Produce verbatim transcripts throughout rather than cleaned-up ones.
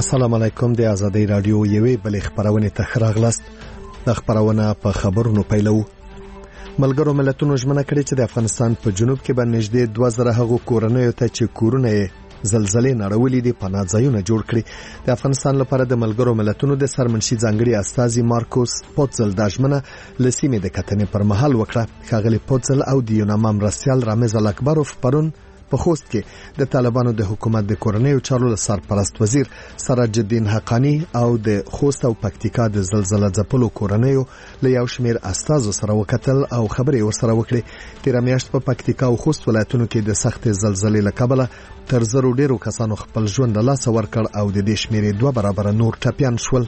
السلام علیکم. د آزادۍ رادیو یوې بلې خبرونه ته راغلاست. د خبرونه په خبرونو پیلو. ملګرو ملتونو ژمنه کړې چې د افغانستان په جنوب کې به نږدې دوه زره هغو کورنیو ته چې کورونه زلزلې نړولې دي پناه ځایونه جوړ کړي. د افغانستان لپاره د ملګرو ملتونو د سرمنشي ځانګړي استازي مارکوس پوتزل د ژمنه لسیمې د کتنې پر مهال وکړه. ښاغلي پوتزل او د یوناما مرستیال رامز الاکبروف پرون په خوست کې د طالبانو د حکومت د کورنیو چارو سرپرست وزیر سراج الدین حقانی او د خوست او پکتیکا د زلزلې ځپلو کورنیو له یو شمیر استازو سره وکتل او خبرې ورسره وکړي. تیر میاشت په پکتیکا او خوست ولایتونو کې د سخت زلزلې له کبله تر زرو ډیرو کسانو خپل ژوند له لاسه ورکړ او د دې شمیرې دوه برابر نور ټپیان شول.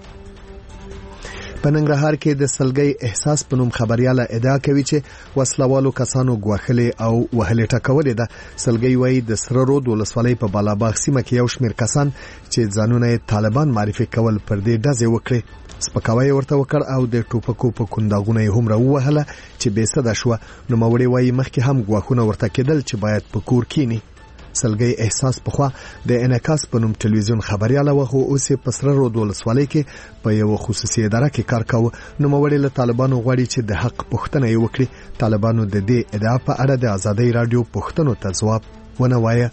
په ننګرهار کې د سلګي احساس په نوم خبرياله ادعا کوي چې وسلوالو کسانو غوښلې او وهلې ټکولې ده. سلګي وایي د سره رود ولسوالۍ په بالاباغ سیمه کې یو شمیر کسان چې ځانونه طالبان معرفي کول پر دې ډزې وکړي. سپکاوی ورته وکړ او د ټوپکو په کنداغونه هم راوهله چې بې صدا شو. نو موري وایي مخکې هم غوښونه ورته کېدل چې باید په کور کینی. سلګي احساس په خوا د انعکاس په نوم ټلویزیون خبرياله وغه اوس په سره رود ولسوالۍ کې په یو خصوصي اداره کې کار کاوه. نو موري له طالبانو غواړي چې د حق پوښتنه یې وکړي. طالبانو د دې ادعا په اړه د آزادۍ رادیو پوښتنو ته ځواب ونه وایي.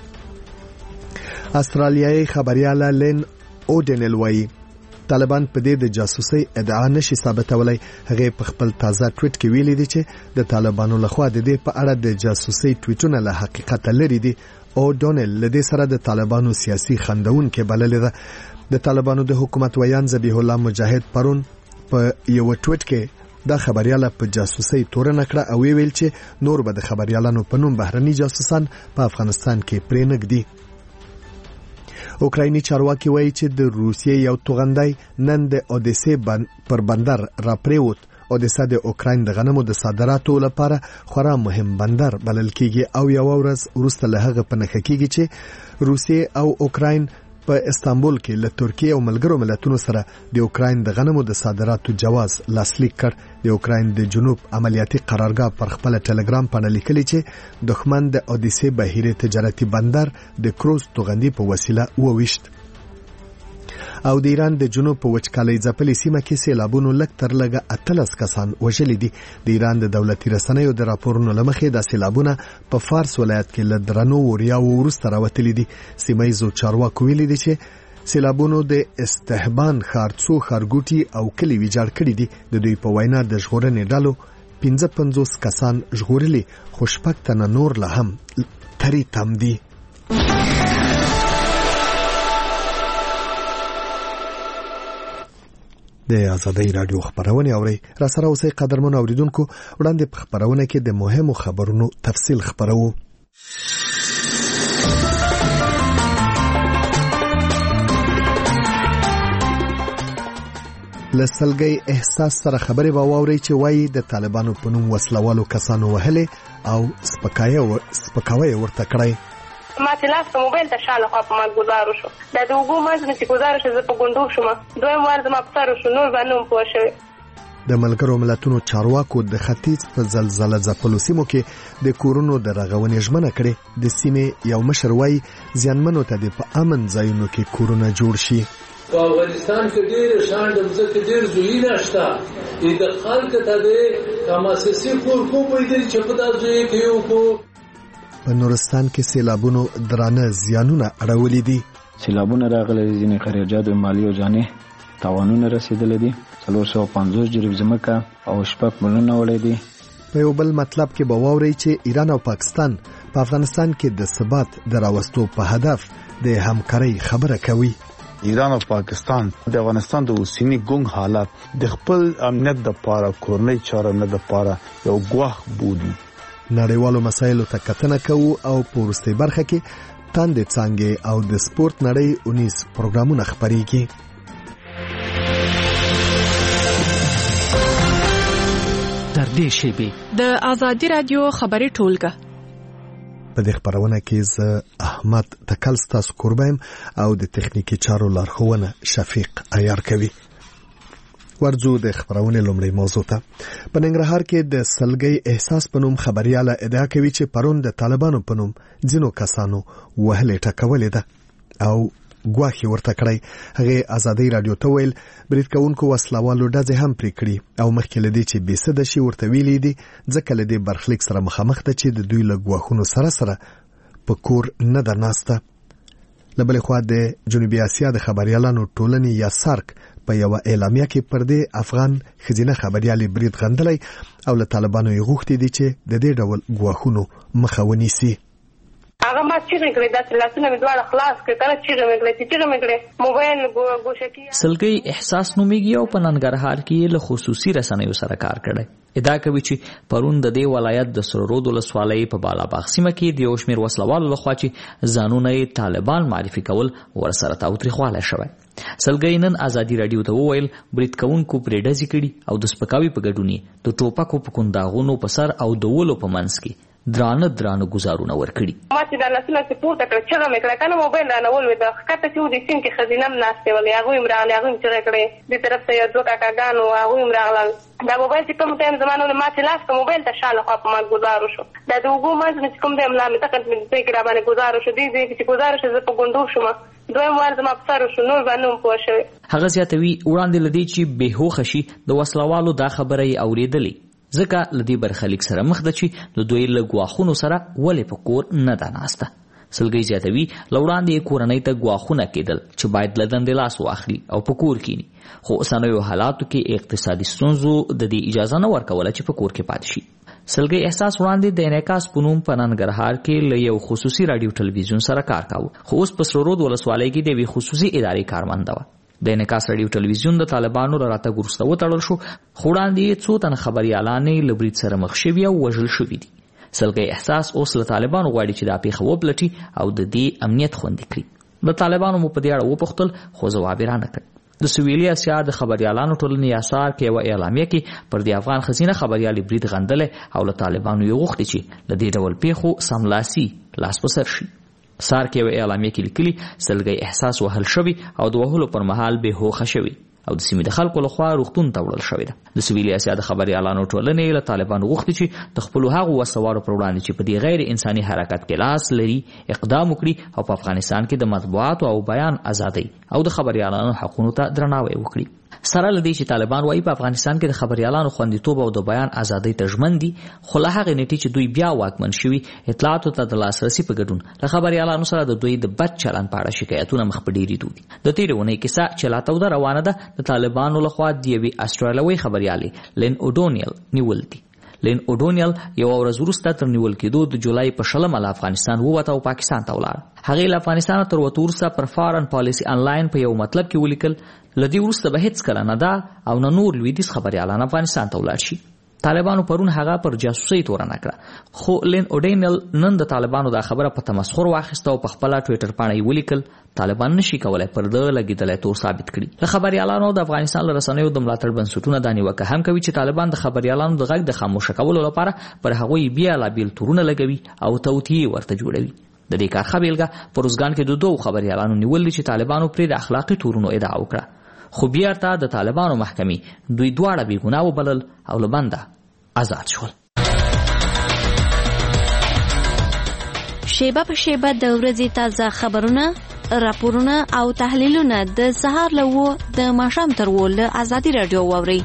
استرالیایي خبرياله لین اودنل وایي طالبان په دې د جاسوسي ادعا نشي ثابتولای. هغه په خپل تازه ټویټ کې ویلي دي چې د طالبانو لخوا د دې په اړه د جاسوسي ټویټونه له حقیقت لري دي. او ډونل لدې سره د طالبانو سیاسي خندون کې بللې ده. د طالبانو د حکومت ویان ذبیح الله مجاهد پرون په یو ټویټ کې دا خبرياله په جاسوسي تورن کړه او ویل چې نور به د خبريالانو په نوم بهرني جاسوسان په افغانستان کې پرې نګدي. اوکرایني چارواکي وایي چې د روسیې یو توغندای نن د اودیسه پر بندر را پریوت. اودیسه د اوکراین د غنمو د صادراتو لپاره خورا مهم بندر بلل کیږي او یو ورځ وروسته له هغه په نخښه کیږي چې روسیې او اوکراین په استانبول کې له ترکیه او ملګرو ملتونو سره د اوکراین د غنمو د صادراتو جواز لاسلیک کړ. د اوکراین د جنوب عملیاتي قرارګاه پر خپل ټلګرام باندې لیکلي چې دښمن د اودیسه بهیره تجارتي بندر د کروز توغندي په وسیله وويشت. او د ایران د جنوب په وچکالۍ ځپلې سیمه کې سیلابونو لږ تر لږه اتلس کسان وژلي دي. د ایران د دولتي رسنیو د راپورونو لمخې د سیلابونه په فارس ولایت کې له درنو وریاو وروسته راوتلي دي. سیمایي چارواکو ویلي دي چې سیلابونو د استهبان خارڅو خارګوټي او کلی ویجاړ کړي دي. د دوی په وینا د ژغورنې ډلو پنځه پنځوس کسان ژغورلي خو شپږ تنه نور لا هم تری تم دي. د آزادۍ رادیو خبرونه اوري. را سره اوسې قدرمن اوریدونکو وړاندې په خبرونه کې د مهمو خبرونو تفصیل خبرو. لسلګي احساس سره خبرې به واوري چې وایي د طالبانو په نوم وسلوالو کسانو وهلې او سپکاوی سپکاوی ورته کړی. ما چې لاس په موبایل ته شاله خوا په ما گزارو شو. دا د وګو مازه مې چې گزارو شو زه په ګوندو شوم. دویم وار زما په سر شو نور باندې هم پوه شوی. د ملګرو ملتونو چارواکو د ختیځ په زلزلې ځپلو سیمو کې د کورونو د رغونې ژمنه کړې. د سیمې یو مشر وایي ځانمنو ته د په امن ځایونو کې کورونه جوړ شي. په افغانستان کې ډېر شان د ځکه ډېر زوینه شته. د خلک ته د تماسسي کور کو پیدا چې په داسې کې یو کو په نورستان کې سیلابونو درانه زیانونه اړولې دي. سیلابونه راغلي دي. ځینې خراجات او مالی او ځاني تاوانونه رسیدلې دي. څلور سوه پنځوس جریب ځمکه او شپږ ملیونه وړي دي. په یو بل مطلب کې به واوري چې ایران او پاکستان په افغانستان کې د ثبات دراوستو په هدف د همکارۍ خبره کوي. ایران او پاکستان د افغانستان د اوسنی ګونګ حالات د خپل امنیت د لپاره کورنۍ چاره نه د لپاره یو ګواښ بولي. نړیوالو مسایلو ته کتنه کوو او په وروستۍ برخه کې تاندې څانګې او د سپورت نړۍ اونیس پروګرامونه خپرېږي. تر دې شیبې د آزادۍ رادیو خبري ټولګه په دې خبرونه کې ز احمد تکل ستاسو قربایم او د تخنیکی چارو لارښوونه شفیق عیار کوي. ورځو د خبرونه لومړی موضوع ته. په ننګرهار کې د سلګي احساس په نوم خبرياله ادعا کوي چې پرون د طالبانو په نوم ځینو کسانو وهلې ټکولې ده او ګواښ ورته کړی. هغه ازادي رادیو ته ویل برید کوونکو وسلوالو ډزې هم پرې کړي او مخکې له دې چې بې سده شي ورته ویلي دي ځکه له دې برخلیک سره مخامخ ده چې د دوی له ګواښونو سره سره په کور نه ده ناسته. له بلې خوا د جنوبي اسیا د خبريالانو ټولنې یا سارک په یو اعلامیه کې پر دې افغان خزینه خبريالي برید غندلی او له طالبانو یې غوښتي دي چې د دې ډول ګواښونو مخه ونیسي. هغه ما چیرې کړې داسې لاسونه مې دواړه خلاص کړې کنه چیرې مې کړې چیرې مې کړې موبایل ګوشکي سلګي احساس نومیږي او په ننګرهار کې له خصوصي رسنیو سره کار کړی. ادعا کوي چې پرون د دې ولایت د سرورود ولسوالۍ په بالاباغ سیمه کې د یو شمېر وسلوالو لخوا چې ځانونه یې طالبان معرفي کول ورسره تاوتریخوالی شوی. سلګي نن ازادي رادیو ته وویل برید کوونکو پرې ډزې کړي او د سپکاوي په ګډون یې د ټوپکو په کنداغونو په سر او د ولو په منځ کې درانه درانه گزارونه ورکړي. ما چې د لاسونه چې پورته کړ چې مې کړه کنه موبایل رانه ولوي د خطه چې ودی سین کې خزینه هم ناشته ولې هغه هم راغلی هغه هم چې کړې د طرف ته یو دوه کاکاګانو هغه هم راغلل. دا موبایل چې کوم ټایم زمانه ما چې لاس موبایل ته شاله خو په ما گزارو شو دا د وګو ما چې کوم ټایم لا مې تکل مې ځای کې را باندې گزارو شو دي دې چې گزارو شو زه په ګوندو شوم دویم وار زما په سر شو نور باندې پوه شوی. هغه زیاتوي وړاندې لدی چې بهوخه شي د وسلوالو دا خبره یې اوریدلې ځکه لدی برخلیک سره مخ ده چې د دوی له ګواښونو سره ولې په کور نه ده ناسته. سلګي زیاتوي لوړاندې کورنۍ ته ګواښونه کېدل چې باید له دندې لاس واخلي او په کور کینی خو اوسنیو حالاتو کې اقتصادي ستونزو د دې اجازه نه ورکوله چې په کور کې پاتې شي. سلګي احساس وړاندې د انعکاس په نوم په ننګرهار کې له یو خصوصي رادیو ټلویزیون سره کار کاوه خو اوس په سرورود ولسوالۍ کې د یوې خصوصي ادارې کارمنده وه. د انعکاس رادیو ټلویزیون د طالبانو له راتګ وروسته وتړل شو خو وړاندې څو تنه خبریالان یې له برید سره مخ شوي او وژل شوي دي. سلګي احساس اوس له طالبانو غواړي چې دا پیښه وپلټي او د دې امنیت خوندي کړي. د طالبانو مو په دې اړه وپوښتل خو ځواب یې رانه کړ. د سویلي اسیا د خبریالانو ټولنې یاسار کې یوه اعلامیه کې پر د افغان خزینه خبریالي برید غندلی او له طالبانو یې غوښتي چې له دې ډول پیښو سملاسي لاس په سر شي. سار کې یو اعلامیه کې لیکلي سلګي احساس وهل شوی او د وهلو پر مهال به هوښه شوی او د سیمې د خلکو لخوا روغتون ته وړل شوی ده. د سویلي اسیا د خبریالانو ټولنې له طالبانو غوښتي چې د خپلو هغو وسوارو پر وړاندې چې په دې غیر انساني حرکت کې لاس لري اقدام وکړي او په افغانستان کې د مطبوعاتو او بیان ازادۍ او د خبریالانو حقونو ته درناوی وکړي. سره لدی چې طالبان وايي په افغانستان کې د خبریالانو خوندیتوب او د بیان ازادۍ ته ژمن دي خو له هغې نېټې چې دوی بیا واکمن شوي اطلاعاتو ته د لاسرسي په ګډون له خبریالانو سره د دوی د بد چلند په اړه شکایتونه مخ په ډېرېدو دي. د تېرې اونۍ کیسه چې لا توده روانه ده د طالبانو لخوا د یوې اسټرالیوۍ خبریالې لین اوډونیل نیول دي. لین اوډونیل یو ورځ وروسته تر نیول کېدو د جولای په شلمه له افغانستان ووته او پاکستان ته ولاړه. هغې له افغانستانه تر وتو وروسته پر فارن پالیسي انلاین په یو مطلب کې ولیکل له دې وروسته به هېڅکله نه ده او نه نور لویدیځ خبریالان افغانستان ته ولاړ شي. طالبانو پرون هغه پر جاسوسۍ تورنه کړه خو لین اوډینل نن د طالبانو دا خبره په تمسخر واخیسته او په خپله ټویټر پاڼه یې ولیکل طالبان نشي کولی پر ده لګېدلی تور ثابت کړي. له خبریالانو د افغانستان له رسنیو د ملاتړ بنسټونه دا نیوکه هم کوي چې طالبان د خبریالانو د غږ د خاموشه کولو لپاره پر هغوی بېلابېل تورونه لګوي او توطیې ورته جوړوي. د دې کار ښه بېلګه په روزګان کې د دوو خبریالانو نیول دي چې طالبانو پرې د اخلاقي تورونو ادعا وکړه خو بیرته د طالبانو محکمې دوی دواړه بېګناه وبلل او له بنده آزاد شول. شیبه په شیبه د ورځې تازه خبرونه راپورونه او تحلیلونه د سهار له اوه د ماښام تر اوه له ازادي راډیو واورئ.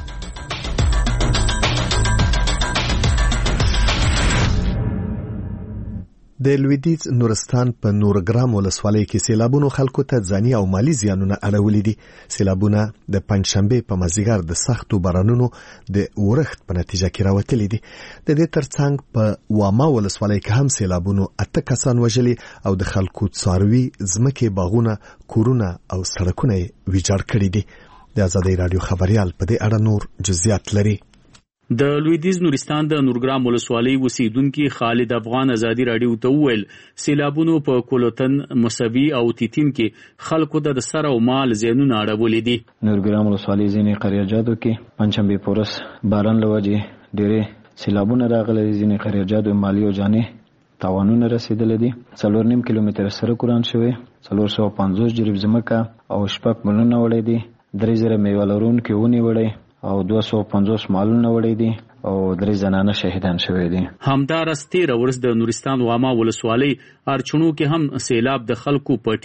د لویدیځ نورستان په نورګرام ولسوالۍ کې سیلابونو خلکو ته ځاني او مالی زیانونه اړولي دي. سیلابونه د پنځشنبې په مازدیګر د سختو بارانونو د ورښت په نتیجه کې راوتلي دي. د دې ترڅنګ په واما ولسوالۍ کې هم سیلابونو اته کسان وژلي او د خلکو څاروي ځمکې باغونه کورونه او سړکونه ویجاړ کړي دي. د ازادي رادیو خبريال په دې اړه نور جزئیات لري. د لویدیځ نورستان د نورګرام ولسوالۍ اوسیدونکي خالد افغان ازادي رادیو ته وویل سیلابونو په کولوتن مسوي او تیتین کې خلکو د سر او مال زیانونه اړولي دي. نورګرام ولسوالۍ ځینې قریاجاتو کې پنځشنبې په ورځ باران له وجې ډېرې سیلابونه راغلي. ځینې قریاجاتو مالي او جاني تاوانونه رسیدلي دي. څلور نیم کیلومتر سړک وران شوی، څلور سوه پنځوس جریب ځمکه او شپږ ملونه وړي دي، درې زره میوه لرونکي ونې وړي او دوه سوه پنځوس مالونه وړي دي او درې زنانه شهیدان شوي دي. همدارس تېره ورځ د نورستان واما ولسوالۍ ارچڼو کې هم سیلاب د خلکو پټي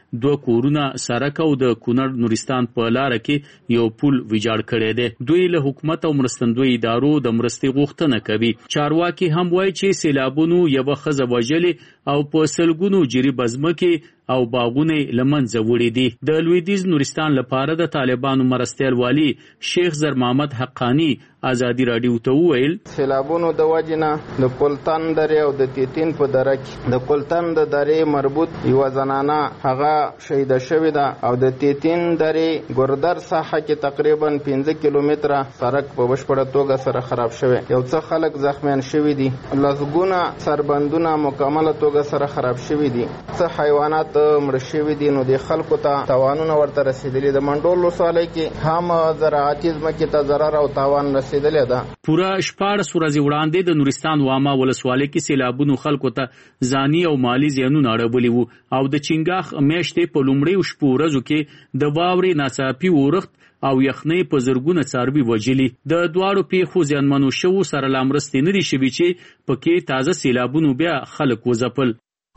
دوه کورونه سرک او د کونړ نورستان په لار کې یو پل ویجاړ کړی دی. دوی له حکومت او مرستندوی ادارو د مرستې غوښتنه کوي. چارواکي هم وایي چې سیلابونو یوه ښځه وژلې او په سلګونو جریب ځمکې او باغونه لمنځه وړي دي. د لویدیځ نورستان لپاره د طالبانو مرستیال والی شیخ زر محمد حقانی ازادي رادیو ته وویل سیلابونو د وجنه د کلتان درې او د تیتین په دره کې د کلتان د درې مربوط یو زنانه هغه شهید شوې ده او د تیتین درې ګردر ساحه کې تقریبا پنځه کیلومتره سړک په بشپړه توګه سره خراب شوی. یو څه خلک زخمیان شوي دي. لسګونه سربندونه مکمله توګه سره خراب شوي دي. څه حیوانات مړ شوي دي. نو د خلکو ته تاوانونه ورته رسیدلي. د منډول ولسوالۍ کې هم زراعتي ځمکې ته ضرر او تاوان رسیدلی ده. پوره شپاړس ورځې وړاندې د نورستان واما ولسوالۍ کې سیلابونو خلکو ته ځاني او مالي زیانونه اړولي وو او د چنګاخ میاشتې په لومړیو شپو ورځو کې د واورې ناڅاپي اورښت او یخنۍ په زرګونه څاروي وژلي. د دواړو پیښو زیانمنو شوو سره لا مرستې نه دي شوي چې پکې تازه سیلابونو بیا خلک وځپل.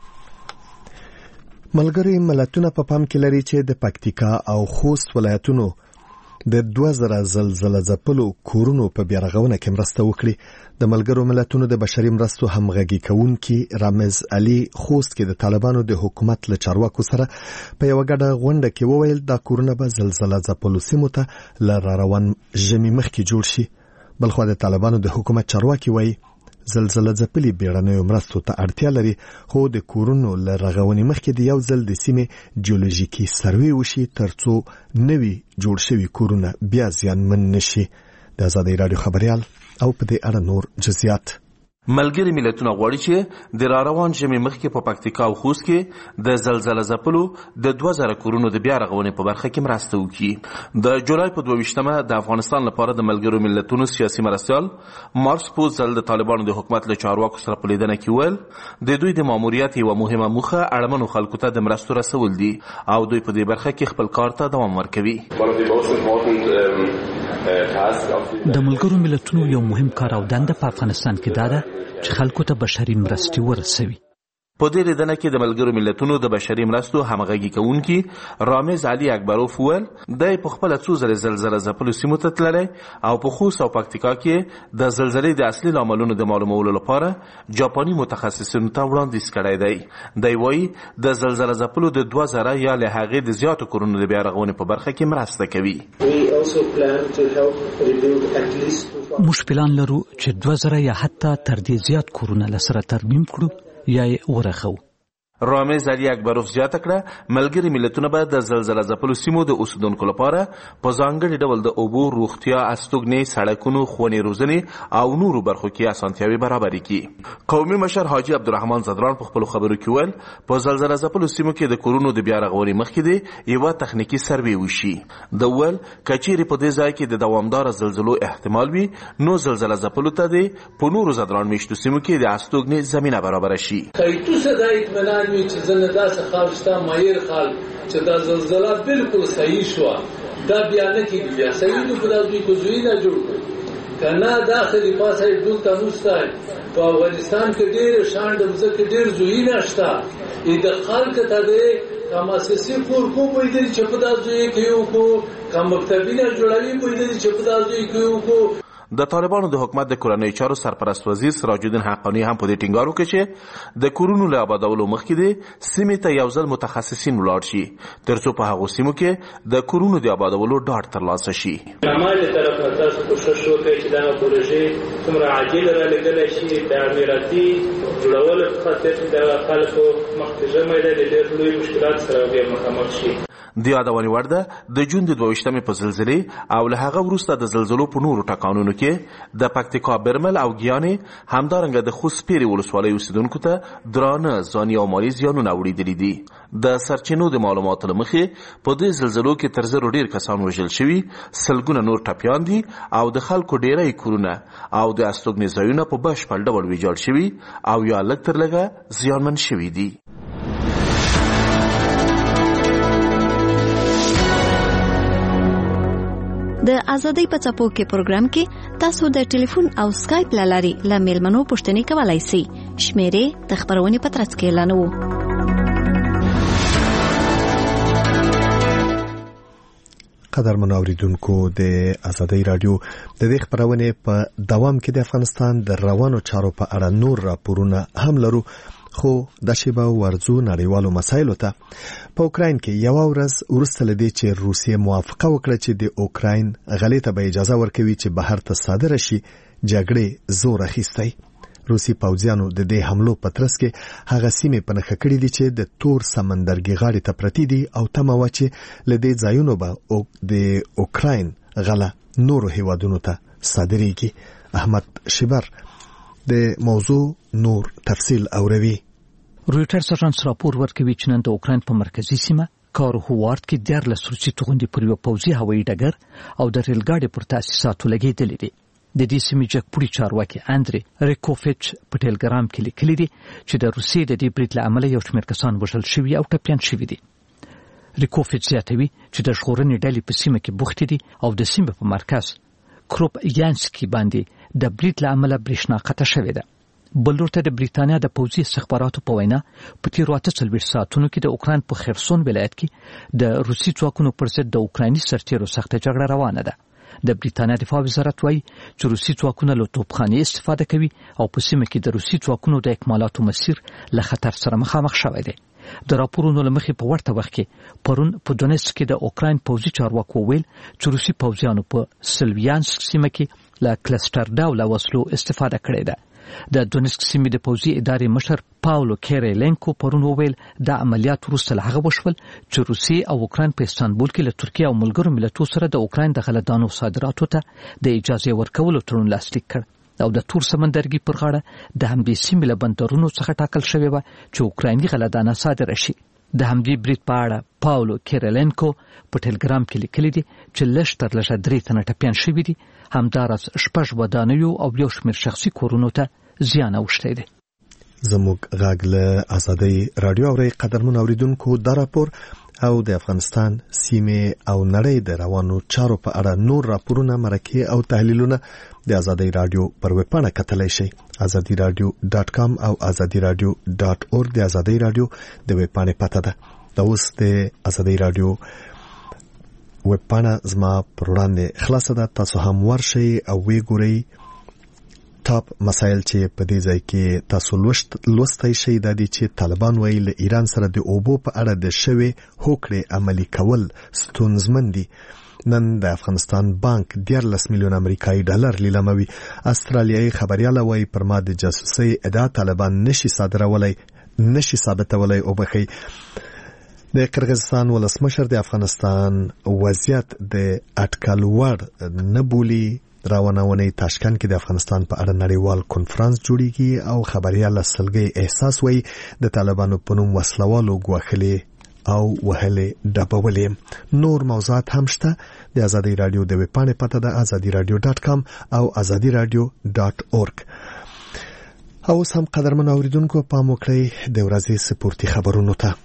ملګري ملتونه په پام کې لري چې د پکتیکا او خوست ولایتونو د دوه زره زلزله ځپلو کورونو په بیارغونه کې مرسته وکړي. د ملګرو ملتونو د بشري مرستو همغږي کوونکي رامز علي خوست کې د طالبانو د حکومت له چارواکو سره په یو ګډه غونډه کې وویل دا کورونه به زلزله ځپلو سیمو ته له راروان ژمي مخکې جوړ شي. بلخو د طالبانو د حکومت چارواکي وایي زلزله ځپلي بیړنیو مرستو ته اړتیا لري خو د کورونو له رغونې مخکې د یو ځل د سیمې جیولوژیکي سروې وشي ترڅو نوي جوړ شوي کورونه بیا زیانمن نشي. د آزادۍ راډیو خبریال او په دې اړه نور جزئیات. ملګري ملتونه غواړي چې د راروان ژمي مخکې په پکتیکا او خوست کې د زلزله ځپلو د دوه زره کورونو د بیا رغونې په برخه کې مرسته وکړي. د جولای په دوه ویشتمه د افغانستان لپاره د ملګرو ملتونو سیاسي مرستیال مارس پوزل د طالبانو د حکومت له چارواکو سره په لیدنه کې ویل د دوی د ماموریت یوه مهمه موخه اړمنو خلکو ته د مرستو رسول دي او دوی په دې برخه کې خپل کار ته دوام ورکوي. د ملګرو ملتونو یو مهم کار او دنده په افغانستان کې دا ده چې خلکو ته بشري مرستې ورسوي. په دې لیدنه کې د ملګرو ملتونو د بشري مرستو همغږي کوونکي رامز علي اکبروف ویل د په خپل څو ځله زلزله ځپلو سیمو ته تللی او په خوست او پکتیکا کې د زلزلې د اصلي لاملونو د معلومولو لپاره جاپاني متخصصینو ته وړاندیز کړی دی. دی وایي د زلزله ځپلو د دوه زره یا له هغې د زیاتو کورونو د بیا رغونې په برخه کې مرسته کوي. موږ پلان لرو چې دوه زره یا حتی تر دې زیات کورونه له سره ترمیم کړو یا یې ورخو. رامز علي اکبروف زیاته کړه ملګري ملتونه به د زلزله ځپلو سیمو د اوسیدونکو لپاره په ځانګړي ډول د اوبو، روغتیا، استوګنې، سړکونو، ښوونې روزنې او نورو برخو کې اسانتیاوې برابرې کړي. قومي مشر حاجي عبدالرحمن زدران په خپلو خبرو کې ویل په زلزله ځپلو سیمو کې د کورونو د بیا رغونې مخکې دی یوه تخنیکي سروې وشي. د ویل که چیرې په دې ځای کې د دوامداره زلزلو احتمال وي نو زلزله ځپلو ته دی په نورو زدران میشتو سیمو کې د استوګنې زمینه برابره شي. چې زنه داسې خال شته مایر خال چې دا زلزله بالکل صحیح شوه دا بیا نه کېږي بیا صحیح دو په دا دوی کوزوی نه جوړ کړي که نه داخلي پاسه یې دلته نوسته په افغانستان کې ډېر شان د مځکې ډېر زویونه شته د خلک ته دی که مؤسسې کور کو پوهېدلي چې په دا زوی کې یې وکړو که مکتبونه جوړوي پوهېدلي چې په دا زوی کې یې وکړو. د طالبانو د حکومت د کورنیو چارو سرپرست وزیر سراج الدین حقانی هم په دې ټینګار وکړ چې د کورونو له آبادولو مخکې دی سیمې ته یو ځل متخصصین ولاړ شي ترڅو په هغو سیمو کې د کورونو د آبادولو ډاډ ترلاسه شي. د طرف نه تاسو کوشش وکړئ چې دا پروژې څومره عاجل رالېږلی شي د امنیتي جوړولو په خاطر چې د خلکو مخکې ژمی دی د ډېر لوی مشکلات سره بیا مخامخ شي. د یادونې وړ ده د جون د دوه ویشتمې په زلزلې او له هغه وروسته د زلزلو په نورو ټکانونو کې د پکتیکا، برمل او ګیانې همدارنګه د خوست پیرې ولسوالۍ اوسیدونکو ته درانه ځاني او مالي زیانونه اوړېدلي دي. د سرچینو د معلوماتو له مخې په دې زلزلو کې تر زرو ډېر کسان وژل شوي، سلګونه نور ټپیان دي او د خلکو ډېری کورونه او د استوګنې ځایونه په بشپړ ډول ویجاړ شوي او یا لږ تر لږه زیانمن شوي دي. د ازادۍ په څپو کې پروګرام کې تاسو د ټلیفون او سکایپ له لارې له میلمنو پوښتنې کولای شئ. شمیرې د خبرونې په ترڅ کې اعلانوو. قدرمن اوریدونکو د آزادۍ رادیو د دې خبرونه په دوام کې د افغانستان د روانو چارو په اړه نور راپورونه هم لرو، خو د شیبه ورزو نړیوالو مسایلو ته. په اوکراین کې یو ورځ وروسته لدی چې روسیه موافقه وکړه چې د اوکراین غلې ته به اجازه ورکوي چې بهر ته صادره شي، جګړې زور اخیستی. روسي پوځیانو د دې حملو په ترڅ کې هغه سیمې په نښه کړې دي چې د تور سمندرګي غاړې ته پرتې دي او تمه وه چې له دې ځایونو به د اوکراین غله نورو هیوادونو ته صادریږي. احمد شیبر د موضوع نور تفصیل اوروي. رویټرز اژانس راپور ورکوي چې نن د اوکراین په مرکزي سیمه کاروهوارد کې دیارلس روسي توغندي پر یو پوځي هوایي ډګر او د ریل ګاډي پر تاسیساتو لګېدلې دي. د دې سیمې جګپوړي چارواکي اندري ریکوفیچ په ټلګرام کې لیکلي دي چې د روسیې د دې برید له امله یو شمېر کسان وژل شوي او ټپیان شوي دي. ریکوفیچ زیاتوي چې د ژغورنې ډلې په سیمه کې بوختې دي او د سیمې په مرکز کروپ یانسکي باندې د برید له امله برېښنا قطع شوې ده. بل لورته د بریتانیا د پوځي استخباراتو په وینا په تیرو اته څلوېښت ساعتونو کې د اوکراین په خرسون ولایت کې د روسي ځواکونو پر ضد د اوکرایني سرتیرو سخته جګړه روانه ده. د بریتانیا دفاع وزارت وايي چې روسي ځواکونه له توپخانې استفاده کوي او په سیمه کې د روسي ځواکونو د اکمالاتو مسیر له خطر سره مخامخ شوی دی. د راپورونو له مخې په ورته وخت کې پرون په دونیتسک کې د اوکراین پوځي چارواکو ویل چې روسي پوځیانو په سلویانسک سیمه کې له کلسټر ډوله وسلو استفاده کړې ده. د دونیتسک سیمې د پوځي ادارې مشر پاولو کیریلنکو پرون وویل د عملیات وروسته له هغه وشول چې روسیې او اوکراین په استانبول کې له ترکیه او ملګرو ملتونو سره د اوکراین د غلهدانو صادراتو ته د اجازه ورکولو تړون لاسلیک کړ او د تور سمندرګي پر غاړه د همدې سیمې له بندرونو څخه ټاکل شوی و چې اوکرایني غلهدانه صادره شي. د همدې برید په اړه پاولو کیریلنکو په ټلګرام کې لیکلي دي چې لږ تر لږه درې تنه ټپیان شوي دي، همداراز شپږ ودانیو او یو شمېر شخصي کورونو ته زیان اوښتی دی. زموږ غږ له آزادۍ رادیو اورئ. قدرمن اوریدونکو، دا راپور او د افغانستان سیمې او نړۍ د روانو چارو په اړه نور راپورونه، مرکې او تحلیلونه د آزادۍ رادیو پر ویبپاڼه کتلی شئ. آزادي رادیو ډاټ کام او آزادي رادیو ډاټ اورګ د آزادۍ رادیو د ویبپاڼې پته ده. دا اوس د آزادۍ رادیو ویبپاڼه زما پر وړاندې خلاصه ده. تاسو هم ورشئ او ویې ګورئ. ټاپ مسایل چې په دې ځای کې تاسو لوستی شئ دا دي چې طالبان وایي له ایران سره د اوبو په اړه د شوې هوکړې عملي کول ستونزمن دي. نن د افغانستان بانک دیارلس میلیون امریکایي ډالر لیلاموي. استرالیایي خبرياله وایي پر ما د جاسوسۍ ادعا طالبان نشي صادرولای نشي ثابتولای او بخي. د قرغیزستان ولسمشر د افغانستان وضعیت د اټکل وړ نه بولي. راونونې تاشکند کې د افغانستان په اړه نړیوال کنفرانس جوړیږي او خبرياله سلګي احساس وایي د طالبانو په نوم وسلوالو ګواښلې او وهلې ډبولې. نور موضوعات هم شته. د آزادۍ رادیو د ویبپاڼې پته ده آزادي رادیو ډاټ کام او آزادي رادیو ډاټ اورګ. او اوس هم قدرمن اوریدونکو پام وکړئ د ورځې سپورتي خبرونو ته.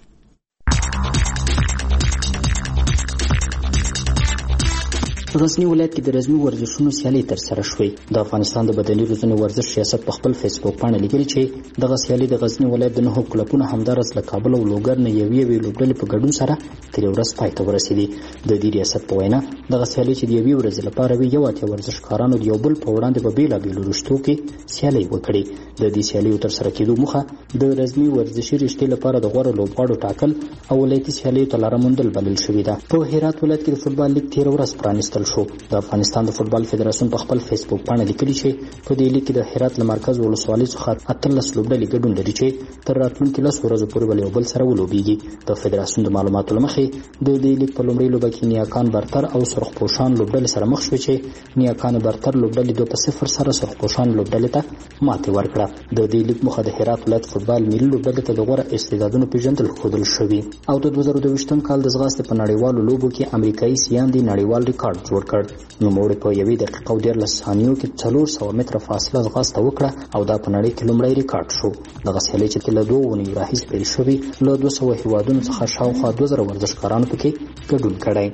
غزنی ولایت کې د رزمي ورزشونو سیالي تر سره شوې. د افغانستان د بدني روزنې ورزش ریاست په خپل فیسبوک باندې لیکلي چې دغه سیالي د غزنی ولایت د نهو کلبونو همدارس له کابل او لوګر نه یوې یوې لوبډلې په ګډون سره تر ورځ پای ته ورسېدې. د دې ریاست په وینا دغه سیالي چې د یوې ورځې لپاره وي یو اتیا ورزشکارانو د یو بل په وړاندې په بیلابیلو رشتو کې سیالي وکړي. د دې سیالیو تر سره کېدو موخه د رزمي ورزشي رشتې لپاره د غوره لوبغاړو ټاکل او ولایتي سیالیو ته لاره موندل بلل شوې ده. په هرات ولایت کې د فوټبال لیګ تېره ورځ پرانیستل شو. د افغانستان د فوټبال فدراسیون په خپل فیسبوک باندې لیکلي چې په دې لیګ کې د هرات له مرکز ولسوالۍ څخه اتلس لوبډلې ګډون لري چې تر راتلونکي لس ورځو پورې به یو بل سره ولوبېږي. د فدراسیون د معلوماتو له مخې د دې لیګ په لومړۍ لوبه کې نیاکان برتر او سرخپوشان لوبډلې سره مخ شوې چې نیاکان برتر لوبډلې دوه په صفر سره سرخپوشان لوبډلې ته ماتې ورکړه. د دې لیګ موخه د هرات ولایت فوټبال ملي لوبډلې ته د غوره استعدادونو پیژندل ښودل شوي او د دوه زره دوه ویشتم کال د ځغاستې په نړیوالو لوبو کې امریکایي سیاندي نړیوال ریکارډ جوړ کړ. نوموړی په یوې دقیقه او دیارلس ثانیو کې څلور سوه متره فاصله ځغاسته وکړه او دا په نړۍ کې لومړی ریکارډ شو. دغه سیالۍ چې له دوو اونیو راهیسې پیل شوې له دوه سوه هیوادونو څخه شاوخوا دوه زره ورزشکارانو پکې ګډون کړی.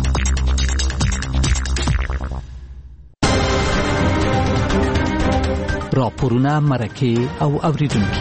راپورونه، مرکې او اوریدونکي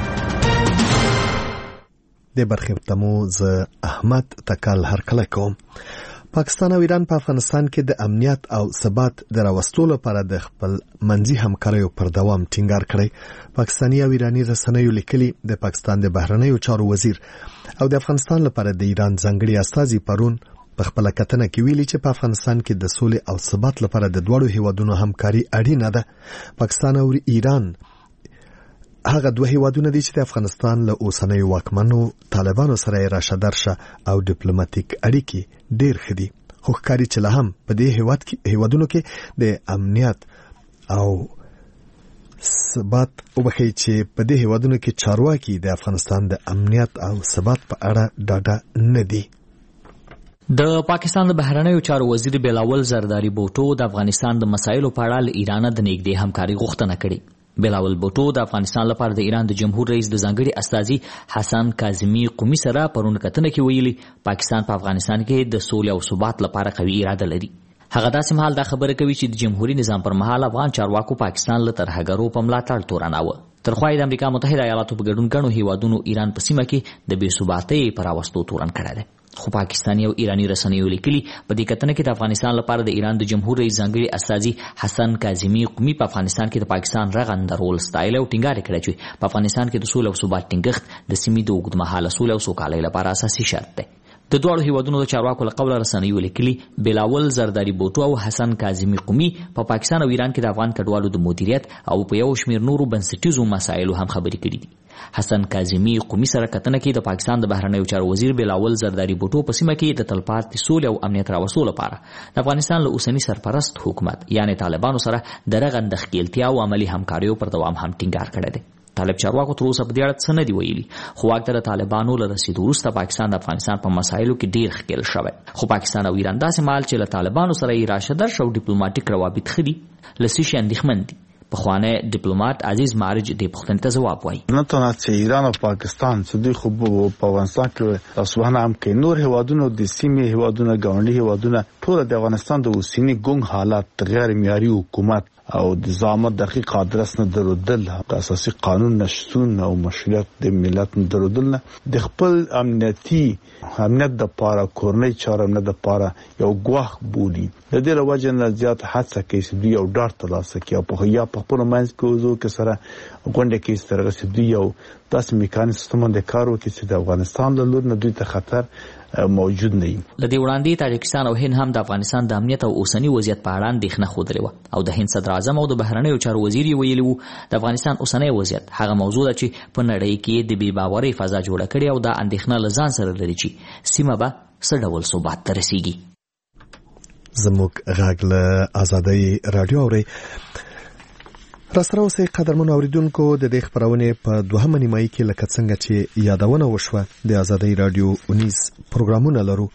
د برخې تمو ز احمد تکل هرکله کوم. پاکستان او ایران په افغانستان کې د امنیت او ثبات د راوستلو لپاره د خپل منځي همکاریو پر دوام ټینګار کړی. پاکستاني او ایراني رسنیو لیکلي د پاکستان د بهرنیو چارو وزیر او د افغانستان لپاره د ایران ځانګړي استازي پرون په خپل کتنه کې ویلي چې په افغانستان کې د سولې او ثبات لپاره د دوړو هیوادونو همکاري اړینه ده. پاکستان او ایران هغه دوه هیوادونه دي چې د افغانستان له اوسنیو واکمنو طالبانو سره راشه درشه او ډیپلوماټیک اړیکې ډیر ښه دي، خو ښکاري چې لا هم په دې هیواد کې هیوادونو کې د امنیت او ثبات او بخي چې په دې هیوادونو کې چارواکي د افغانستان د امنیت او ثبات په اړه ډاډه نه دي. د پاکستان د بهرنیو چارو وزیر بلاول زرداری بوټو د افغانستان د مسایلو په اړه له ایران د نږدې همکاري غوښتنه کړې. بلاول بوټو د افغانستان لپاره د ایران د جمهور رئیس د ځانګړي استازي حسن کاظمي قومي سره پرون کتنه کې ویلي پاکستان په افغانستان کې د سولې او ثبات لپاره قوي اراده لري. هغه داسې مهال دا خبره کوي چې د جمهوریت نظام پر مهال افغان چارواکو پاکستان له ترهګرو په ملاتړ تورناوه. ترخوا د امریکا متحده ایالاتو په ګډون ګڼو هیوادونو ایران په سیمه کې د بې ثباتۍ پر راوستو تورن کړی دی. خو پاکستاني او ایرانی رسنیو لیکلي په دې کتنه کې د افغانستان لپاره د ایران د جمهور رئیس ځانګړي استازي حسن کاظمي قومي په افغانستان کې د پاکستان رغنده رول ستایل او ټینګار کړی چې په افغانستان کې د سولې او ثبات ټینګښت د سیمې د اوږدمهاله سولې او سوکالۍ لپاره اساسي شرط دی. د دواړو هیوادونو د چارواکو له قوله رسنیو لیکلي بلاول زرداری بوټو او حسن کاظمي قومي په پاکستان او ایران کې د افغان کډوالو د مدیریت او په یو شمېر نورو بنسټیزو مسایلو هم خبرې کړې دي. حسن کاظمي قومي سره کتنه کې د پاکستان د بهرنیو چارو وزیر بلاول زرداری بوټو په سیمه کې د تلپاتې سولې او امنیت راوستلو لپاره د افغانستان له اوسني سرپرست حکومت یعنی طالبانو سره د رغنده ښکیلتیا او عملي همکاریو پر دوام هم ټینګار کړی دی. طالب چارواکو تر اوسه په دې اړه څه نه دي ویلي، خو واک ته د طالبانو له رسېدو وروسته پاکستان د افغانستان په مسایلو کې ډېر ښکیل شوی. خو پاکستان او ایران داسې مهال چې له طالبانو سره یې راشه درشه او ډیپلوماټیک روابط ښه دي له څه شي اندېښمن دي. پخوانی ډیپلوماټ عزیز مارج دې پوښتنې ته ځواب وایي. نه تنها چې ایران او پاکستان چې دوی خو په افغانستان کې تاسوانه هم کې نور هیوادونو د سیمې هیوادونو ګاونډي هیوادونه ټول د افغانستان د اوسني ګونګ حالات غیر معیاري حکومت او د ضامن دقیق ادرس نه درودل د اساسي قانون نشتون او مشروعیت د ملت نه درودل د خپل امنیتي امنیت د پاره کورنۍ چارو نه د پاره یو ګواښ بولي. د دې لوجه نه زیات حادثه کې چې دوی یو ډار ترلاسه کوي په یا په خپل منځ کې وزو کې سره غونډه کې سترګه چې دوی یو داسې میکانیزم د کارو کې چې د افغانستان له لور نه دوی ته خطر موجود نه وي. لدې وړاندې تاجکستان او هند هم د افغانستان د امنیت او اوسنی وضعیت په اړه اندېښنه ښودلې وه او د هند صدر اعظم او د بهرنیو چارو وزیر یې ویلي وو د افغانستان اوسنی وضعیت هغه موضوع ده چې په نړۍ کې د بې باورۍ فضا جوړه کړې او دا اندېښنه له ځان سره لري چې سیمه به څه ډول ثبات ته رسیږي. زموږ غږ له آزادۍ راډیو اورئ. راسره اوسئ قدرمنو اوریدونکو، د دې خپرونې په دوهمه نیمایي کې لکه څنګه چې یادونه وشوه د آزادۍ راډیو اونیز پروګرامونه لرو،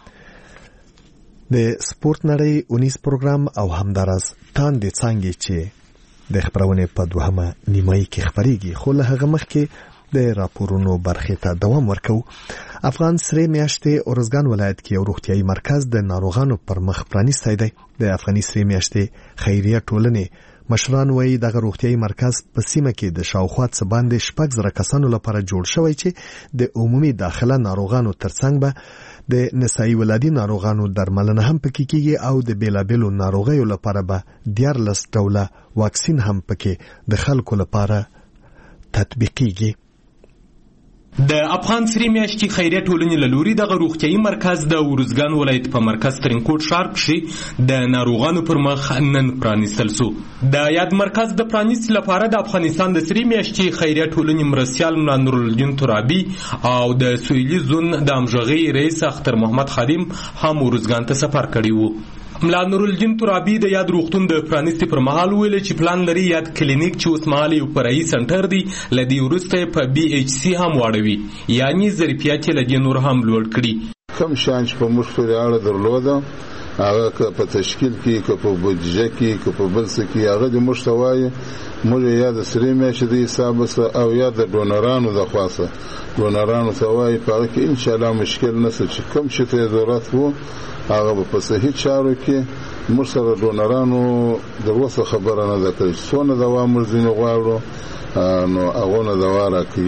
د سپورت نړۍ اونیز پروګرام او همداراز تاندې څانګې چې د خپرونې په دوهمه نیمایي کې خپریږي. خو له هغه مخکې د راپورونو برخې ته دوام ورکوو. افغان سرې میاشتې اورزګان ولایت کې یو روغتیايي مرکز د ناروغانو پر مخ پرانیستی دی. د افغاني سرې میاشتې خیریه ټولنې مشران وایي دغه روغتیايي مرکز په سیمه کې د شاوخوا څه باندې شپږ زره کسانو لپاره جوړ شوی چې د عمومي داخله ناروغانو ترڅنګ به د نسایي ولادي ناروغانو درملنه هم پکې کیږي او د بیلابیلو ناروغیو لپاره به دیارلس ډوله واکسین هم پکې د خلکو لپاره تطبیقیږي. د افغان سرې میاشتې خیریه ټولنې له لوري دغه روغتیايي مرکز د ورزګان ولایت په مرکز ترینکوټ ښار کښې د ناروغانو پر مخ نن پرانیستل سو. د یاد مرکز د پرانیستې لپاره د افغانستان د سرې میاشتې خیریه ټولنې مرستیال ملا نورالدین ترابي او د سویلي زون د همغږۍ رئیس اختر محمد خادم هم ورزګان ته سفر کړی وو. ملا نورالدین ترابي د یاد روغتون د پرانیستې پر مهال ویل چې پلان لري یاد کلینیک چې اوس مهال یو فرعي سنټر دی له دې وروسته په بي ایچ سي هم واړوي، یعنی ظرفیت یې له دې نور هم لوړ کړي. کم شان چې په موږ پورې اړه درلوده هغه که په تشکیل کې که په بودجه کې که په بل څه کې هغه د موږ ته وایي موږ یا د سرې میاشتې د حسابه څه او یا د ډونرانو د خوا څه ډونرانو ته وایي په هغه کې انشاءالله مشکل نشته چې کوم شي ته ضرورت وو هغه په صحیح چارو کې موږ سره ډونرانو د اوسه خبره نه ده کړې څونه دوا موږ ځینې غواړو نو هغه نه دوا راکوي.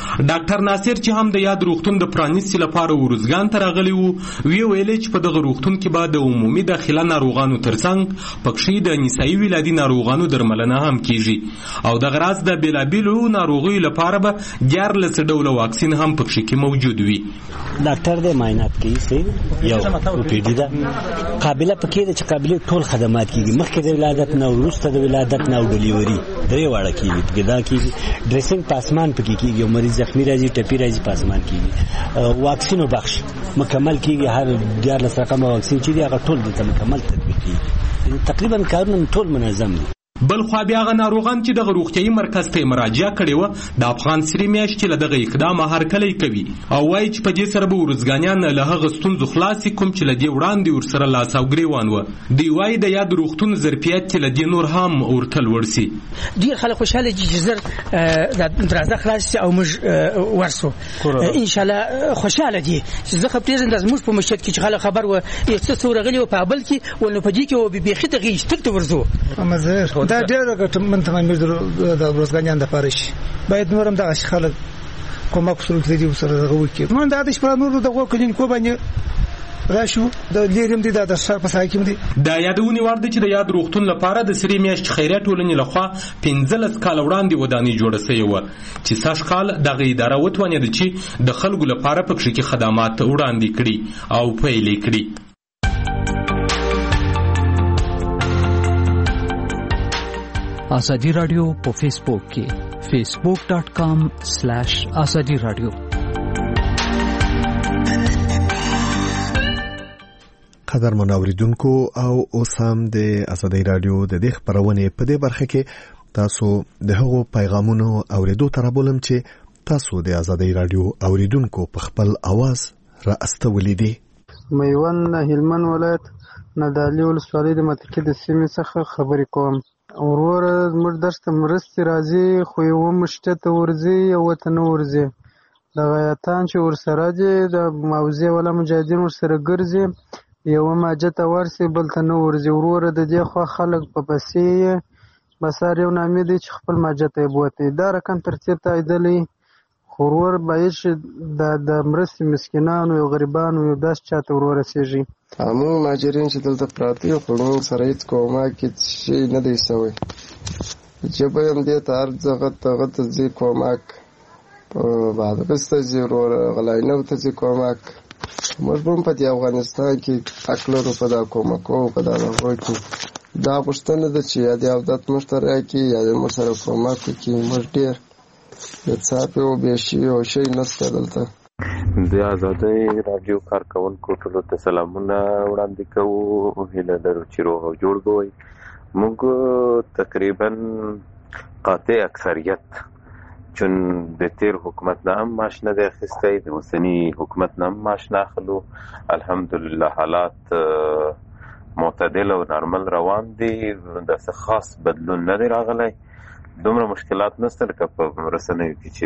ډاکټر ناصر چې هم د یاد روغتون د پرانیستي لپاره ورزګان ته راغلی وو وی ویلې چې په دغه روغتون کې به د عمومي داخله ناروغانو ترڅنګ پکښې د نسایي ولادي ناروغانو درملنه هم کیږي او دغه راز د بیلابیلو ناروغیو لپاره به دیارلس ډوله واکسین هم پکښې کې موجود وي. ډاکټر د معاینات کوي سي یو اوپیډي ده قابله پکې ده چې قابله ټول خدمات کیږي مخکې د ولادت نه وروسته د ولادت نه او ډلیوري درې واړه کیږي دا کیږي ډریسینګ پاسمان پکې کیږي او مریض زخمی راځي ټپي راځي پاسمان کیږي واکسینو بخش مکمل کیږي هر دیارلس رقم واکسین چې دی هغه ټول د مکمل تطبیق کیږي تقریبا کارونه ټول منظم دي. بل خو بیا غ ناروغان چې دغه روغتيایي مرکز ته مراجعه کړي و د افغان سری میاشتې له دغه اقدام هرکلی کوي او وایي چې په دې سره به ورزګانیان له هغه ستونزو خلاص کوم چې له دې وړاندې ورسره لاس او ګریوان و دی وایي د یاد روغتون ظرفیت چې له دې نور هم ورتل ورسي. ډیر خلک خوشاله دي چې زر د درازه خلاص او موږ ورسو ان شاء الله خوشاله دي چې زه خپل ځان د موږ په مشهد کې چې خلک خبر و یو څه ورغلی و په بل کې ولنو په دې کې و به خې دغه شتک ورزو امزه دا ډېر من تمامیر د روزګانیان د پارش باید نورم د اشخاص کومک سره کړي سره غوږی نو دا د شپه نور د غو کلینیکو باندې راشو د لیرم دي د شهر په حکیم دي د یادونی ورده چې د یاد روغتون لپاره د سری میاشت خیرات ټولنې لخوا پنځلس کال وړاندې ودانۍ جوړه شوې و چې ساش کال د اداره وتوانید چې د خلکو لپاره پکې کې خدمات وړاندې کړي او پیلې کړي. آزادی رادیو په فیسبوک کې فیسبوک ډاٹ کام سلیش آزادی رادیو. قدرمن اوریدونکو او اوس هم د آزادی رادیو د دې خبرونه په دې برخه کې تاسو د هغو پیغامونو اوریدو تر بولم چې تاسو د آزادی رادیو اوریدونکو په خپل आवाज را استولې دي. میوند هلمند ولایت ندالي ولسوالۍ د متکې د سیمې څخه خبرې کوم. ورور زموږ درسته مرستې راځي خو یو مشته ته ورځي یو ته نه ورځي د غیاتان چې ورسره دي د موضوع ولا مجاهدین ورسره ګرځي یو ماجته ورسي بل ته نه ورځي ورور د دې خو خلک په پسې بسار یو نامې دي چې خپل ماجته بوتي دا رقم ترتیب ته ایدلی ورور باید د د مرستې مسکینانو او غریبانو یو داس چاته ورور رسیږي. همو ماجرین چې دلته پراته یو خو سره هیڅ کومک هیڅ شی نه دی سوی چې به هم دې ته هر ځای ته ته ځي کومک په بادغیس ته ځي ورور غلاینو ته ځي کومک موږ به هم په دې افغانستان کې حق لرو په دا کومکو په دا هغوی کې دا غوښتنه ده چې یا د عودت موږ ته راکړي یا د موږ سره کومک وکړي. موږ ډېر د څاپې او بېشي او شی نشته دلته. د آزادۍ راډیو کارکوونکو ټولو ته سلامونه وړاندې کوو هیله لرو چې روغ او جوړ به وئ. موږ تقریبا قاطع اکثریت چون د تیر حکومت نه هم معاش نه دی اخیستی د اوسني حکومت نه هم معاش نه اخلو الحمدلله حالات معتدل او نارمل روان دي داسې خاص بدلون نه دی راغلی دومره مشکلات نشته لکه په رسنیو کې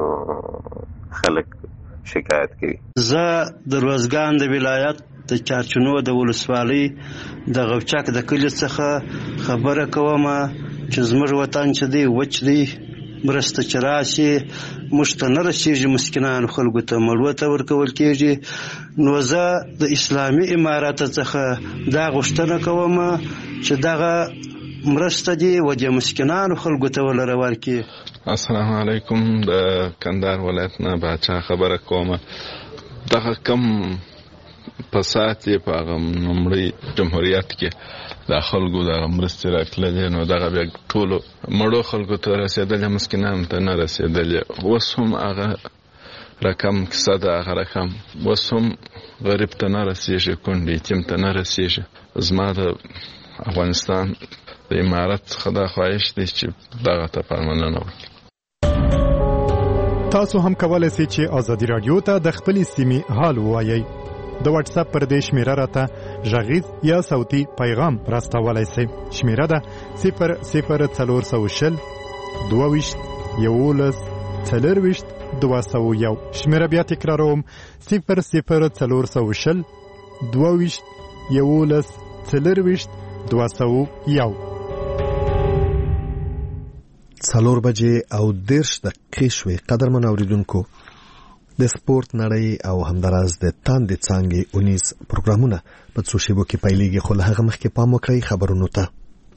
چې خلک شکایت کوي. زه د روزګان د ولایت د چارچنو د ولسوالۍ د غوچک د کلي څخه خبره کوم چې زموږ وطن چې دی وچ دی مرسته چې راشي موږ ته نه رسېږي مسکینانو خلکو ته مړو ته ورکول کېږي نو زه د اسلامي امارات څخه دا غوښتنه کوم چې دغه مرسته دی و د مسکینانو خلکو ته ولره ورکړي. السلام علیکم د کندهار ولایت نه باچا خبره کوم دغه کم فساد یې په هغه لومړي جمهوریت کې د خلکو د مرستې راکړلې نو دغه بیا ټولو مړو خلکو ته رسېدلې مسکینانو ته نه رسېدلې اوس هم هغه رقم کیسه ده هغه رقم اوس هم غریب ته نه رسېږي کونډې یتیم ته نه رسېږي. زما د افغانستان د امارت څخه دا خواهش دی چې دغه ته پاملرنه وکړي. تاسو هم کولای شئ چې آزادی رادیو ته د خپلې سیمې حال ووایئ. د واتس اپ پر دې شمیره راته غږیز یا صوتي پیغام راستولای شئ. شمیره ده صفر صفر څلور سوه شل دوه ویشت یولس څلور ویشت دوه سوه یو. شمیره بیا تکراروم صفر صفر څلور سوه شل دوه ویشت یولس څلور ویشت دوه سوه یو. څلور بجې او دېرش دقیقې شوې. قدرمن اوریدونکو، د سپورت نړۍ او همداراز د تاندې څانګې اونیز پروګرامونه په څو شیبو کې پیلېږي، خو له هغه مخکې پام وکړئ خبرونو ته.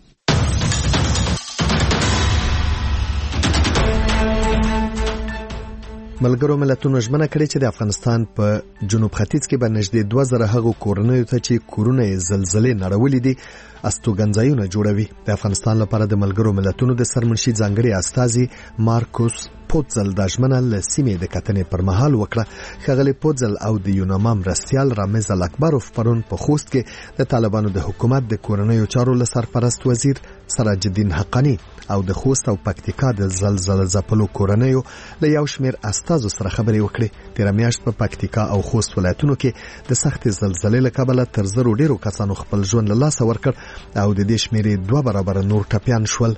ملګرو ملتونو ژمنه کړې چې د افغانستان په جنوب ختیځ کې به نږدې دوه زره هغو کورنیو ته چې کورونه یې زلزلې نړولې دي استوګنځایونه جوړوي. د افغانستان لپاره د ملګرو ملتونو د سرمنشي ځانګړي استازي مارکوس پوتزل د ژمنه له سیمې د کتنې پر مهال وکړه. ښاغلی پوتزل او د یوناما مرستیال رامز الاکبروف پرون په خوست کې د طالبانو د حکومت د کورنیو چارو له سرپرست وزیر سراج الدین حقانی او د خوست او پکتیکا د زلزلې ځپلو کورنیو له یو شمېر استازو سره خبرې وکړې. تېره میاشت په پکتیکا او خوست ولایتونو کې د سختې زلزلې له کبله تر زرو ډېرو کسانو خپل ژوند له لاسه ورکړ او د دې شمېرې دوه برابره نور ټپیان شول.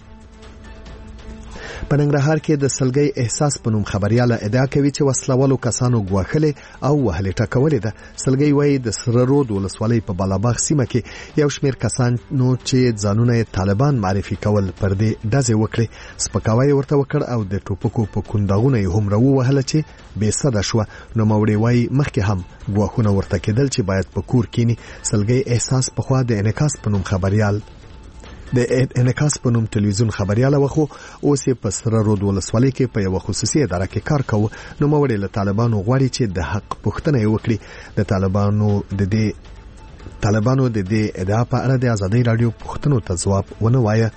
په ننګرهار کې د سلګۍ احساس په نوم خبرياله ادعا کوي چې وسلوالو کسانو ګواښلې او وهلې ټکولې ده. سلګۍ وایي د سره رود ولسوالۍ په بالاباغ سیمه کې یو شمېر کسانو چې ځانونه یې طالبان معرفي کول پر دې ډزې وکړې. سپکاوی ورته وکړ او د ټوپکو په کونداغونه یې هومره ووهله چې بې سده شوه. نوموړی وایي مخکې هم ګواښونه ورته کېدل چې باید په کور کینی. سلګۍ احساس پخوا د انعکاس په نوم خبريال د انعکاس په نوم تلویزیون خبرياله وخو اوس یې په سره رود ولسوالۍ کې په یو خصوصي اداره کې کار کوي. نو موړي له طالبانو غواړي چې د حق پوښتنه وکړي. د طالبانو د دې طالبانو د دې ادعا په اړه د ازادي رادیو پوښتنو ته ځواب ونه وایي.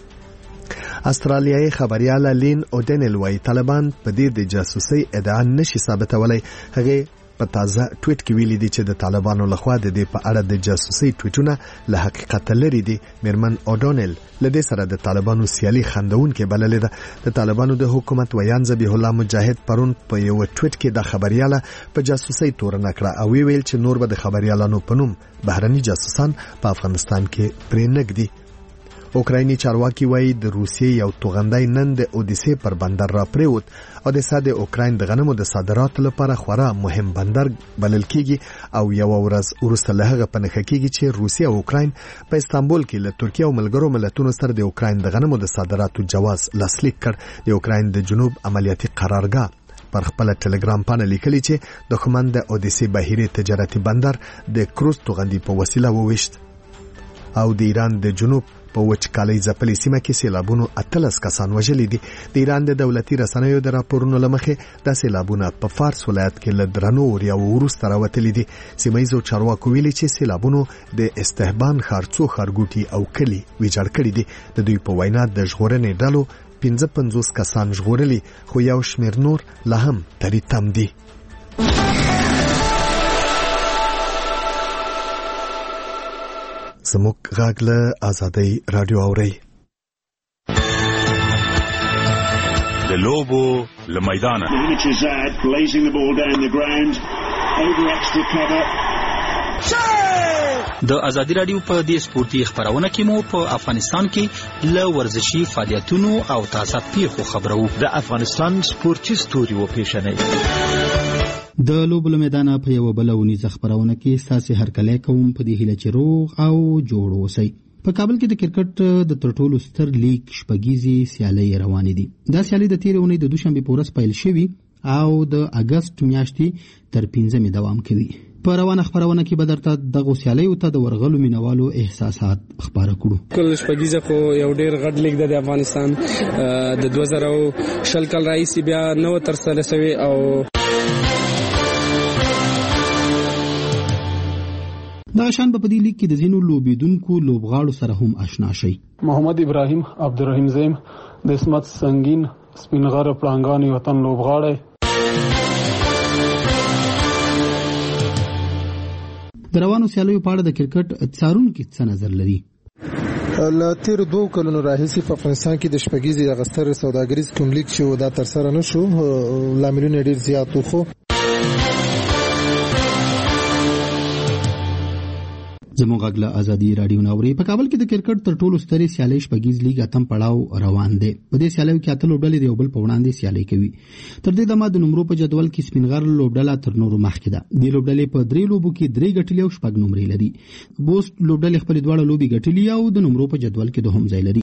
استرالیایي خبرياله لین اودنل وایي طالبان په دې د جاسوسي ادعا نشي ثابتولای. هغه په تازه ټویټ کې ویلي دي چې د طالبانو لخوا د دې په اړه د جاسوسي ټویټونه له حقیقت لري دي. میرمن اودونل له دې سره د طالبانو سیالي خندونکې بللې ده. د طالبانو د حکومت ویان ذبیح الله مجاهد پرون په یو ټویټ کې د خبرياله په جاسوسي تورنه کړه او ویل چې نور به د خبريالانو په نوم بهرني جاسوسان په افغانستان کې پرې نګدي. اوکرایني چارواکي وایي د روسیې یو توغندی نن د اودیسې پر بندر را پریوت. اودیسا د اوکراین د غنمو د صادراتو لپاره خورا مهم بندر بلل کیږي او یو ورځ وروسته له هغه په نښه کیږي چې روسیه او اوکراین په استانبول کې له ترکیه او ملګرو ملتونو سره د اوکراین د غنمو د صادراتو جواز لاسلیک کړ. د اوکراین د جنوب عملیاتي قرارګاه پر خپل ټلګرام پاڼه لیکلي چې دښمن د اودیسې بهیري تجارتي بندر د کروز توغندي په وسیله وویشت. او د ایران د جنوب په وچکالۍ ځپلې سیمه کې سیلابونو اتلس کسان وژلي دي. د ایران د دولتي رسنیو د راپورونو لمخې د سیلابونو په فارس ولایت کې له درنو وریاو وروسته راوتلي دي. سیمایي چارواکو ویلي چې سیلابونو د استهبان ښار څو ښارګوټي او کلي ویجاړ کړي دي. د دوی په وینا د ژغورنې ډلو پنځه پنځوس کسان ژغورلي خو یو شمېر نور لا هم تری تم دي. زموږ غږ له آزادۍ رادیو اوري. د لوبو له میدانه د آزادي رادیو په دې سپورتي خبرونه کې مو په افغانستان کې له ورزشي فعالیتونو او تازه پیښو خبرو. د افغانستان سپورتي ستوري و پیښنې د لوبو له میدانه په یو بل ونیزه خبرونه کې ساسي هرکلی کوم په دې هیله چې روغ او جوړ اوسئ. په کابل کې د کرکټ د تر ټولو ستر لیګ شپږیزې سیالۍ روانې دي. دا سیالۍ د تېرې اونۍ د دوشنبې په ورځ پیل شوي او د اګست میاشتې تر پنځمې دوام کوي. په روانه خبرونه کې به درته دغو سیالیو ته د ورغلو مینوالو احساسات خبره کړو. کله شپږیزه خو یو ډېر غټ لیګ د افغانستان د دوه زره شل کال راهیسې بیا نو ترسره شوی او دا شان په دې لیګ کې د ځینو لوبیدونکو لوبغاړو سره هم آشنا شي. محمد ابراهیم عبدالرحیم زیم د اسمت سنگین سپینغر پړانګانی وطن لوبغاړی. د روانو سیالیو په اړه د کرکټ څارونکي څه نظر لري؟ له تیر دوه کلونو راهیسې په افغانستان کې د شپږیزې اغستر سوداګریز کوم لیګ چې دا تر سره نشو لاملونه ډیر زیات وو. زموږ غږ له آزادي رادیو ناوري. په کابل کې د کرکټ تر ټولو سترې سیالۍ شپږیز لیګ اتم پړاو روان دی. په دې سیالیو کې اته لوبډلې د یو بل په وړاندې سیالۍ کوي. تر دې دمه د نمرو په جدول کې سپینغر لوبډله تر نورو مخکې ده. دې لوبډلې په درې لوبو کې درې ګټلې او شپږ نمرې لري. بوست لوبډلې خپل دواړه لوبي ګټلې او د نمرو په جدول کې دوهم ځای لري.